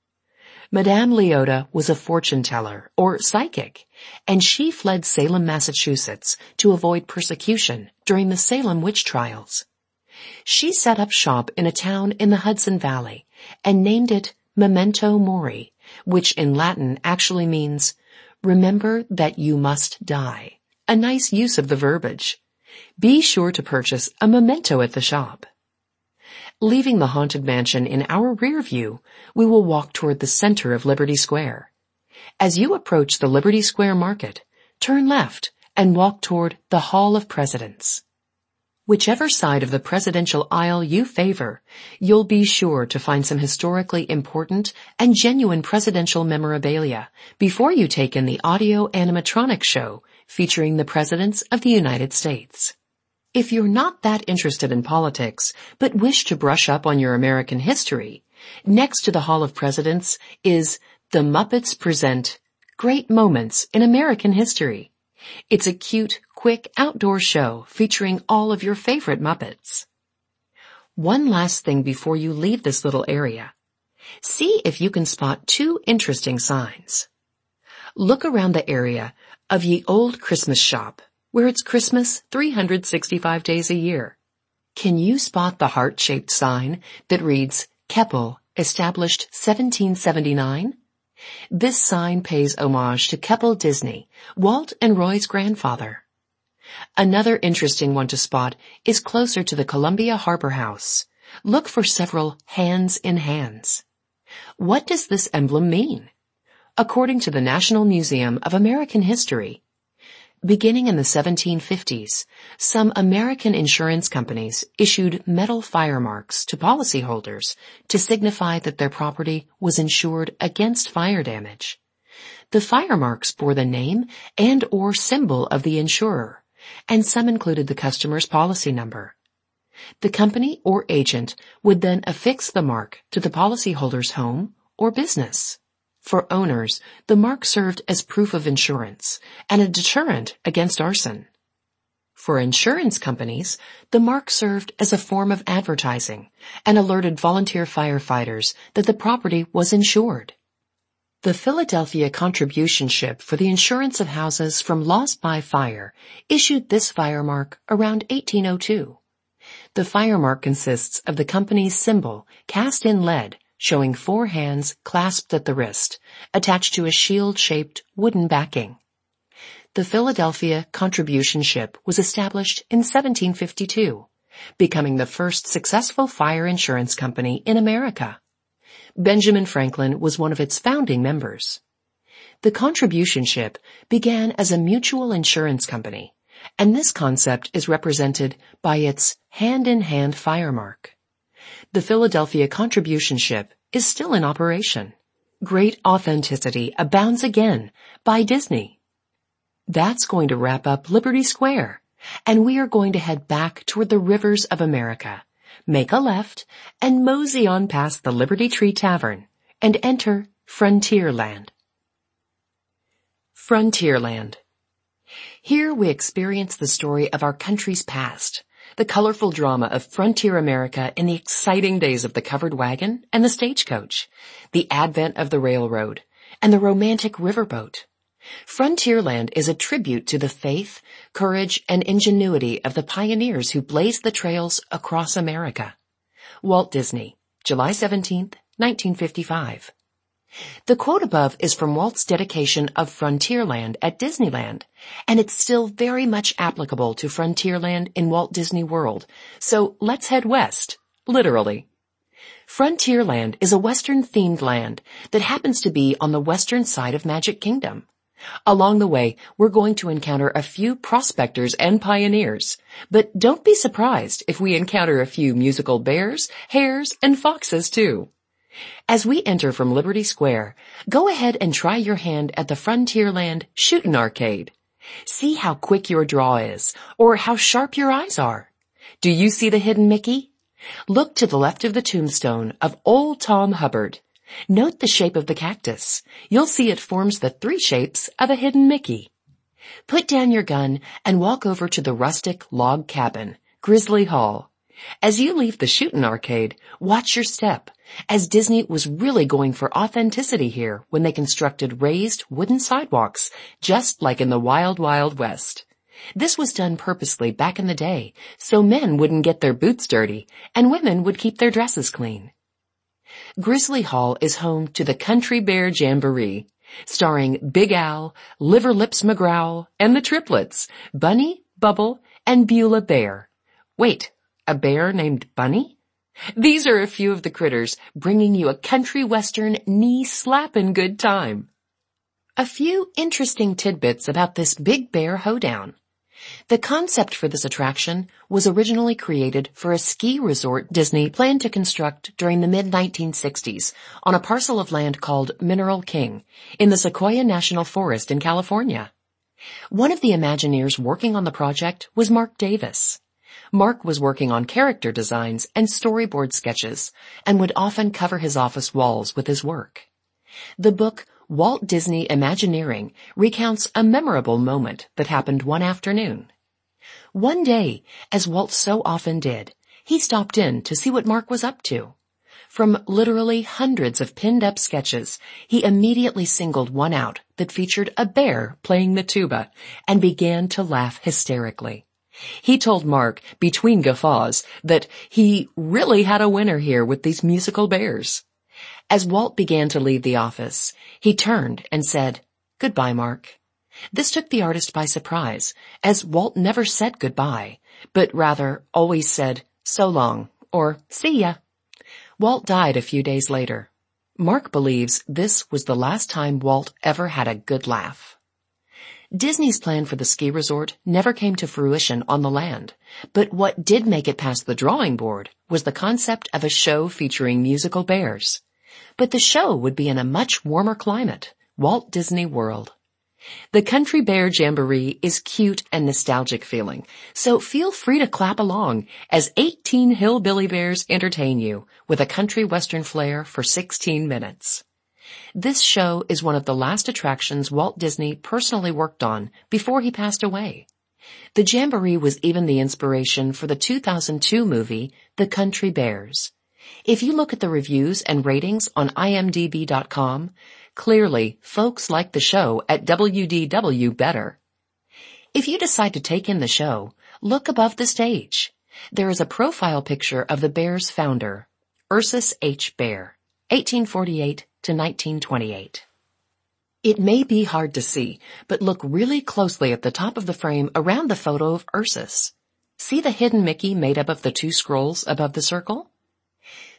Madame Leota was a fortune-teller, or psychic, and she fled Salem, Massachusetts to avoid persecution during the Salem witch trials. She set up shop in a town in the Hudson Valley and named it Memento Mori, which in Latin actually means, remember that you must die. A nice use of the verbiage. Be sure to purchase a memento at the shop. Leaving the Haunted Mansion in our rear view, we will walk toward the center of Liberty Square. As you approach the Liberty Square Market, turn left and walk toward the Hall of Presidents. Whichever side of the presidential aisle you favor, you'll be sure to find some historically important and genuine presidential memorabilia before you take in the audio animatronic show featuring the presidents of the United States. If you're not that interested in politics, but wish to brush up on your American history, next to the Hall of Presidents is The Muppets Present Great Moments in American History. It's a cute, quick outdoor show featuring all of your favorite Muppets. One last thing before you leave this little area. See if you can spot two interesting signs. Look around the area of Ye Old Christmas Shop, where it's Christmas three hundred sixty-five days a year. Can you spot the heart-shaped sign that reads, Keppel, established seventeen seventy-nine? This sign pays homage to Keppel Disney, Walt and Roy's grandfather. Another interesting one to spot is closer to the Columbia Harbor House. Look for several hands in hands. What does this emblem mean? According to the National Museum of American History, beginning in the seventeen fifties, some American insurance companies issued metal fire marks to policyholders to signify that their property was insured against fire damage. The fire marks bore the name and or symbol of the insurer, and some included the customer's policy number. The company or agent would then affix the mark to the policyholder's home or business. For owners, the mark served as proof of insurance and a deterrent against arson. For insurance companies, the mark served as a form of advertising and alerted volunteer firefighters that the property was insured. The Philadelphia Contribution Ship for the Insurance of Houses from Loss by Fire issued this fire mark around eighteen oh two. The fire mark consists of the company's symbol cast in lead, showing four hands clasped at the wrist, attached to a shield-shaped wooden backing. The Philadelphia Contribution Ship was established in seventeen fifty-two, becoming the first successful fire insurance company in America. Benjamin Franklin was one of its founding members. The contribution ship began as a mutual insurance company, and this concept is represented by its hand-in-hand fire mark. The Philadelphia contribution ship is still in operation. Great authenticity abounds again by Disney. That's going to wrap up Liberty Square, and we are going to head back toward the rivers of America, make a left, and mosey on past the Liberty Tree Tavern and enter Frontierland. Frontierland. Here we experience the story of our country's past, the colorful drama of frontier America in the exciting days of the covered wagon and the stagecoach, the advent of the railroad, and the romantic riverboat. Frontierland is a tribute to the faith, courage, and ingenuity of the pioneers who blazed the trails across America. Walt Disney, July seventeenth, nineteen fifty-five. The quote above is from Walt's dedication of Frontierland at Disneyland, and it's still very much applicable to Frontierland in Walt Disney World, so let's head west, literally. Frontierland is a Western-themed land that happens to be on the western side of Magic Kingdom. Along the way, we're going to encounter a few prospectors and pioneers, but don't be surprised if we encounter a few musical bears, hares, and foxes too. As we enter from Liberty Square, go ahead and try your hand at the Frontierland Shootin' Arcade. See how quick your draw is, or how sharp your eyes are. Do you see the hidden Mickey? Look to the left of the tombstone of Old Tom Hubbard. Note the shape of the cactus. You'll see it forms the three shapes of a hidden Mickey. Put down your gun and walk over to the rustic log cabin, Grizzly Hall. As you leave the Shootin' Arcade, watch your step, as Disney was really going for authenticity here when they constructed raised wooden sidewalks, just like in the Wild Wild West. This was done purposely back in the day, so men wouldn't get their boots dirty, and women would keep their dresses clean. Grizzly Hall is home to the Country Bear Jamboree, starring Big Al, Liverlips McGrowl, and the triplets, Bunny, Bubble, and Beulah Bear. Wait, a bear named Bunny? These are a few of the critters bringing you a country western knee-slappin' good time. A few interesting tidbits about this Big Bear Hoedown. The concept for this attraction was originally created for a ski resort Disney planned to construct during the mid nineteen sixties on a parcel of land called Mineral King in the Sequoia National Forest in California. One of the Imagineers working on the project was Marc Davis. Mark was working on character designs and storyboard sketches and would often cover his office walls with his work. The book Walt Disney Imagineering recounts a memorable moment that happened one afternoon. One day, as Walt so often did, he stopped in to see what Mark was up to. From literally hundreds of pinned-up sketches, he immediately singled one out that featured a bear playing the tuba and began to laugh hysterically. He told Mark, between guffaws, that he really had a winner here with these musical bears. As Walt began to leave the office, he turned and said, "Goodbye, Mark." This took the artist by surprise, as Walt never said goodbye, but rather always said, "So long," or "See ya." Walt died a few days later. Mark believes this was the last time Walt ever had a good laugh. Disney's plan for the ski resort never came to fruition on the land, but what did make it past the drawing board was the concept of a show featuring musical bears. But the show would be in a much warmer climate, Walt Disney World. The Country Bear Jamboree is cute and nostalgic feeling, so feel free to clap along as eighteen hillbilly bears entertain you with a country western flair for sixteen minutes. This show is one of the last attractions Walt Disney personally worked on before he passed away. The Jamboree was even the inspiration for the two thousand two movie, The Country Bears. If you look at the reviews and ratings on I M D B dot com, clearly folks like the show at W D W better. If you decide to take in the show, look above the stage. There is a profile picture of the Bears' founder, Ursus H. Bear, eighteen forty-eight to nineteen twenty-eight. It may be hard to see, but look really closely at the top of the frame around the photo of Ursus. See the hidden Mickey made up of the two scrolls above the circle?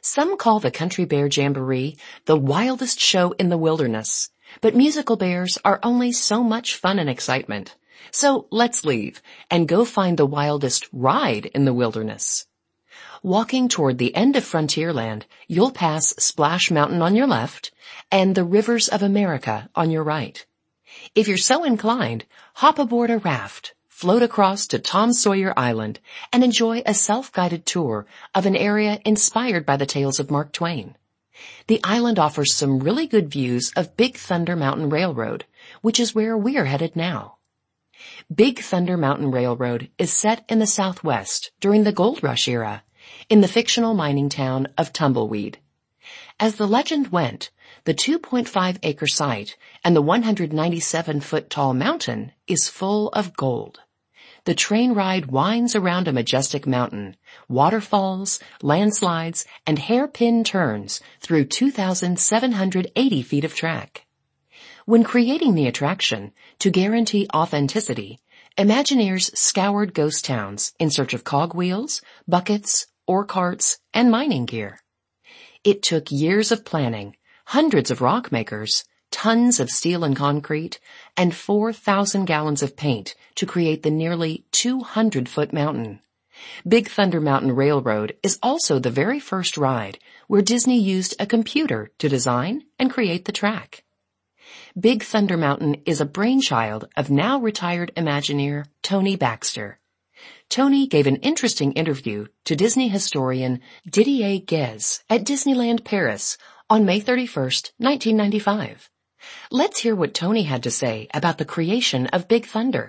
Some call the Country Bear Jamboree the wildest show in the wilderness, but musical bears are only so much fun and excitement. So let's leave and go find the wildest ride in the wilderness. Walking toward the end of Frontierland, you'll pass Splash Mountain on your left and the Rivers of America on your right. If you're so inclined, hop aboard a raft, float across to Tom Sawyer Island, and enjoy a self-guided tour of an area inspired by the tales of Mark Twain. The island offers some really good views of Big Thunder Mountain Railroad, which is where we're headed now. Big Thunder Mountain Railroad is set in the Southwest during the Gold Rush era, in the fictional mining town of Tumbleweed. As the legend went, the two point five acre site and the one hundred ninety-seven foot tall mountain is full of gold. The train ride winds around a majestic mountain, waterfalls, landslides, and hairpin turns through two thousand seven hundred eighty feet of track. When creating the attraction, to guarantee authenticity, Imagineers scoured ghost towns in search of cogwheels, buckets, ore carts, and mining gear. It took years of planning, hundreds of rock makers, tons of steel and concrete, and four thousand gallons of paint to create the nearly two hundred foot mountain. Big Thunder Mountain Railroad is also the very first ride where Disney used a computer to design and create the track. Big Thunder Mountain is a brainchild of now retired Imagineer Tony Baxter. Tony gave an interesting interview to Disney historian Didier Guez at Disneyland Paris on May thirty-first, nineteen ninety-five. Let's hear what Tony had to say about the creation of Big Thunder.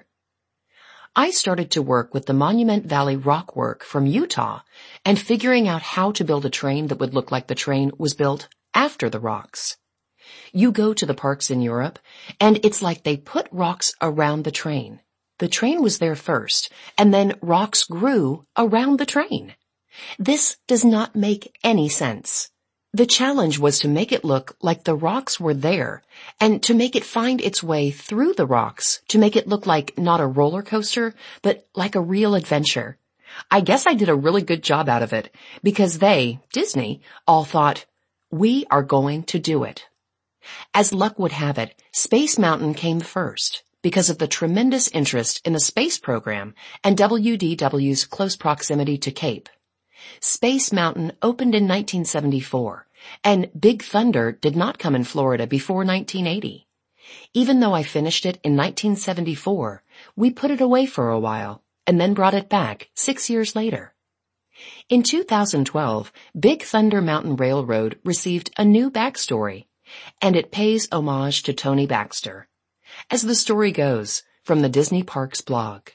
I started to work with the Monument Valley Rockwork from Utah and figuring out how to build a train that would look like the train was built after the rocks. You go to the parks in Europe, and it's like they put rocks around the train. The train was there first, and then rocks grew around the train. This does not make any sense. The challenge was to make it look like the rocks were there, and to make it find its way through the rocks, to make it look like not a roller coaster, but like a real adventure. I guess I did a really good job out of it, because they, Disney, all thought, we are going to do it. As luck would have it, Space Mountain came first because of the tremendous interest in the space program and W D W's close proximity to Cape. Space Mountain opened in nineteen seventy-four, and Big Thunder did not come in Florida before nineteen eighty. Even though I finished it in nineteen seventy-four, we put it away for a while and then brought it back six years later. In two thousand twelve, Big Thunder Mountain Railroad received a new backstory, and it pays homage to Tony Baxter. As the story goes, from the Disney Parks blog,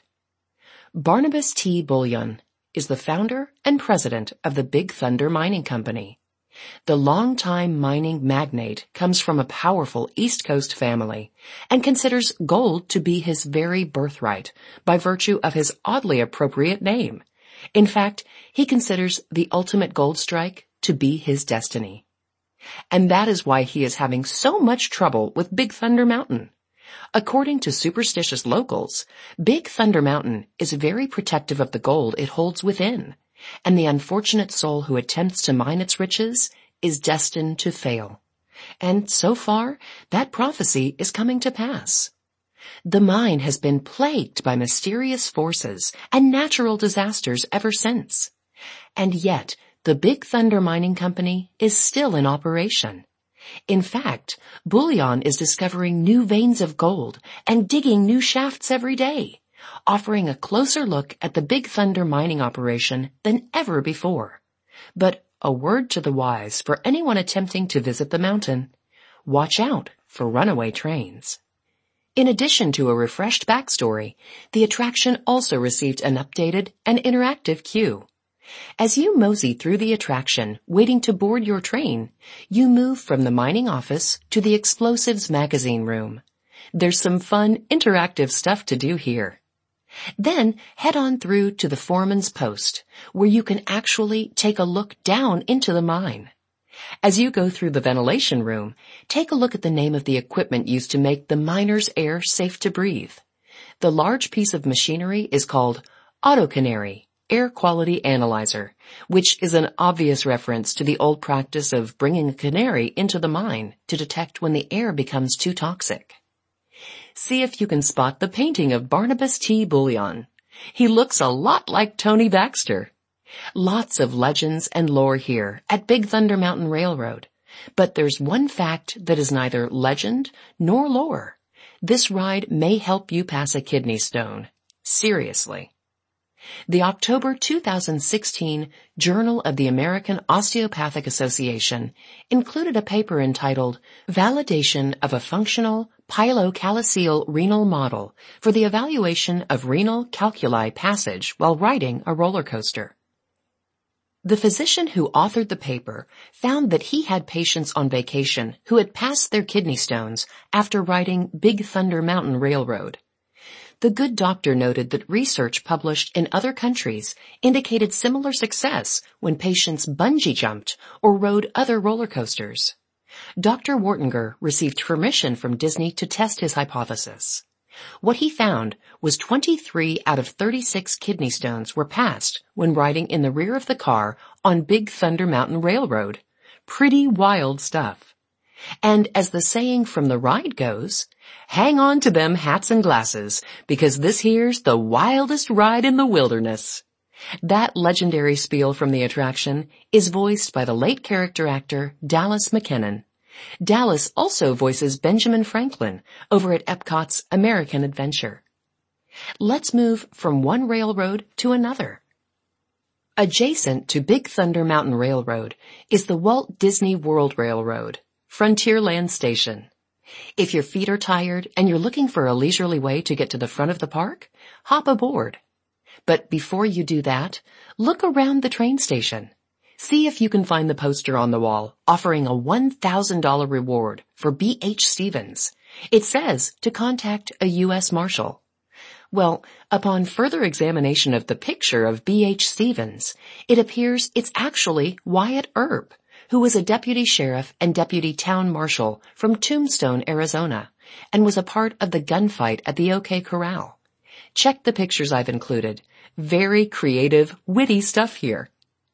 Barnabas T. Bullion is the founder and president of the Big Thunder Mining Company. The longtime mining magnate comes from a powerful East Coast family and considers gold to be his very birthright by virtue of his oddly appropriate name. In fact, he considers the ultimate gold strike to be his destiny. And that is why he is having so much trouble with Big Thunder Mountain. According to superstitious locals, Big Thunder Mountain is very protective of the gold it holds within, and the unfortunate soul who attempts to mine its riches is destined to fail. And so far, that prophecy is coming to pass. The mine has been plagued by mysterious forces and natural disasters ever since. And yet, the Big Thunder Mining Company is still in operation. In fact, Bullion is discovering new veins of gold and digging new shafts every day, offering a closer look at the Big Thunder mining operation than ever before. But a word to the wise for anyone attempting to visit the mountain: watch out for runaway trains. In addition to a refreshed backstory, the attraction also received an updated and interactive queue. As you mosey through the attraction, waiting to board your train, you move from the mining office to the explosives magazine room. There's some fun, interactive stuff to do here. Then head on through to the foreman's post, where you can actually take a look down into the mine. As you go through the ventilation room, take a look at the name of the equipment used to make the miner's air safe to breathe. The large piece of machinery is called Auto Canary, Air Quality Analyzer, which is an obvious reference to the old practice of bringing a canary into the mine to detect when the air becomes too toxic. See if you can spot the painting of Barnabas T. Bullion. He looks a lot like Tony Baxter. Lots of legends and lore here at Big Thunder Mountain Railroad. But there's one fact that is neither legend nor lore. This ride may help you pass a kidney stone. Seriously. The October two thousand sixteen Journal of the American Osteopathic Association included a paper entitled Validation of a Functional Pylocalyceal Renal Model for the Evaluation of Renal Calculi Passage While Riding a Roller Coaster. The physician who authored the paper found that he had patients on vacation who had passed their kidney stones after riding Big Thunder Mountain Railroad. The good doctor noted that research published in other countries indicated similar success when patients bungee jumped or rode other roller coasters. Doctor Wartinger received permission from Disney to test his hypothesis. What he found was twenty-three out of thirty-six kidney stones were passed when riding in the rear of the car on Big Thunder Mountain Railroad. Pretty wild stuff. And as the saying from the ride goes, hang on to them hats and glasses, because this here's the wildest ride in the wilderness. That legendary spiel from the attraction is voiced by the late character actor Dallas McKennon. Dallas also voices Benjamin Franklin over at Epcot's American Adventure. Let's move from one railroad to another. Adjacent to Big Thunder Mountain Railroad is the Walt Disney World Railroad, Frontierland Station. If your feet are tired and you're looking for a leisurely way to get to the front of the park, hop aboard. But before you do that, look around the train station. See if you can find the poster on the wall offering a one thousand dollars reward for B H Stevens. It says to contact a U S Marshal. Well, upon further examination of the picture of B H Stevens, it appears it's actually Wyatt Earp, who was a deputy sheriff and deputy town marshal from Tombstone, Arizona, and was a part of the gunfight at the OK Corral. Check the pictures I've included. Very creative, witty stuff here.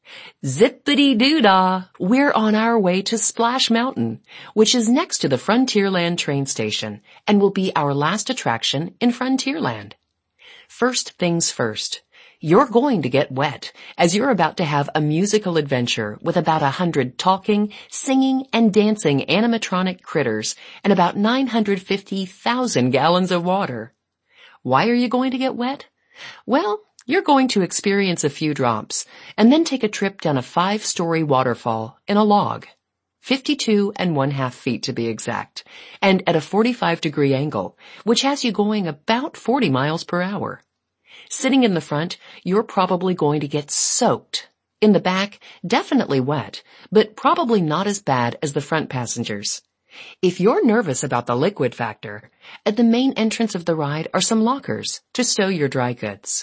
Zippity-doo-dah! We're on our way to Splash Mountain, which is next to the Frontierland train station and will be our last attraction in Frontierland. First things first. You're going to get wet, as you're about to have a musical adventure with about a hundred talking, singing, and dancing animatronic critters and about nine hundred fifty thousand gallons of water. Why are you going to get wet? Well, you're going to experience a few drops and then take a trip down a five-story waterfall in a log, fifty-two and one half feet to be exact, and at a forty-five degree angle, which has you going about forty miles per hour. Sitting in the front, you're probably going to get soaked. In the back, definitely wet, but probably not as bad as the front passengers. If you're nervous about the liquid factor, at the main entrance of the ride are some lockers to stow your dry goods.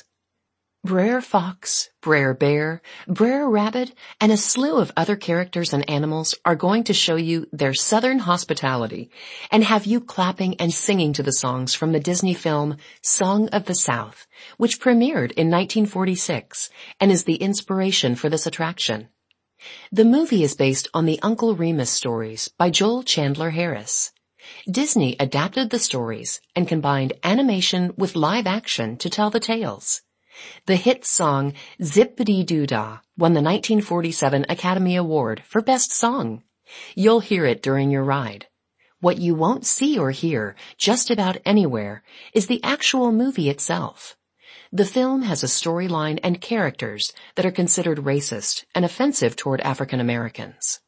Brer Fox, Brer Bear, Brer Rabbit, and a slew of other characters and animals are going to show you their southern hospitality and have you clapping and singing to the songs from the Disney film Song of the South, which premiered in nineteen forty-six and is the inspiration for this attraction. The movie is based on the Uncle Remus stories by Joel Chandler Harris. Disney adapted the stories and combined animation with live action to tell the tales. The hit song Zippity-Doo-Dah won the nineteen forty-seven Academy Award for Best Song. You'll hear it during your ride. What you won't see or hear just about anywhere is the actual movie itself. The film has a storyline and characters that are considered racist and offensive toward African Americans.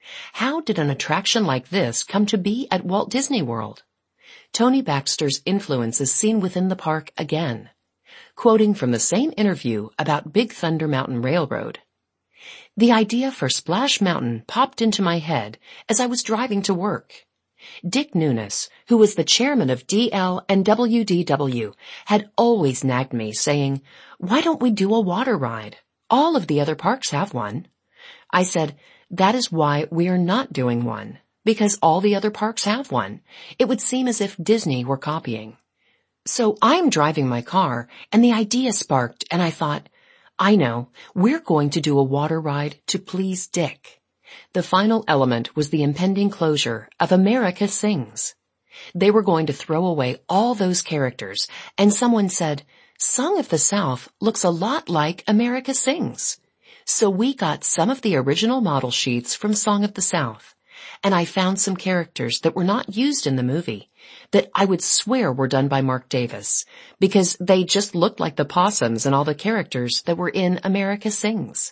How did an attraction like this come to be at Walt Disney World? Tony Baxter's influence is seen within the park again. Quoting from the same interview about Big Thunder Mountain Railroad, "The idea for Splash Mountain popped into my head as I was driving to work. Dick Nunis, who was the chairman of D L and W D W, had always nagged me, saying, 'Why don't we do a water ride? All of the other parks have one.' I said, 'That is why we are not doing one, because all the other parks have one. It would seem as if Disney were copying.' So I'm driving my car, and the idea sparked, and I thought, I know, we're going to do a water ride to please Dick. The final element was the impending closure of America Sings. They were going to throw away all those characters, and someone said, Song of the South looks a lot like America Sings. So we got some of the original model sheets from Song of the South, and I found some characters that were not used in the movie that I would swear were done by Mark Davis, because they just looked like the possums and all the characters that were in America Sings.